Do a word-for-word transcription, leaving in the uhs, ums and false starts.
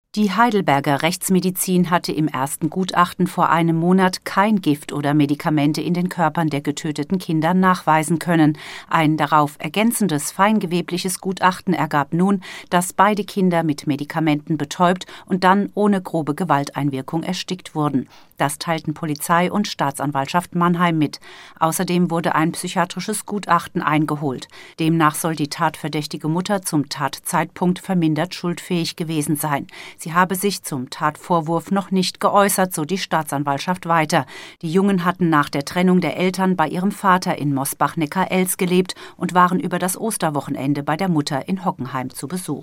Die Heidelberger Rechtsmedizin hatte im ersten Gutachten vor einem Monat kein Gift oder Medikamente in den Körpern der getöteten Kinder nachweisen können. Ein darauf ergänzendes feingewebliches Gutachten ergab nun, dass beide Kinder mit Medikamenten betäubt und dann ohne grobe Gewalteinwirkung erstickt wurden. Das teilten Polizei und Staatsanwaltschaft Mannheim mit. Außerdem wurde ein psychiatrisches Gutachten eingeholt. Demnach soll die tatverdächtige Mutter zum Tatzeitpunkt vermindert schuldfähig gewesen sein. Sie habe sich zum Tatvorwurf noch nicht geäußert, so die Staatsanwaltschaft weiter. Die Jungen hatten nach der Trennung der Eltern bei ihrem Vater in Mosbach-Neckar-Elz gelebt und waren über das Osterwochenende bei der Mutter in Hockenheim zu Besuch.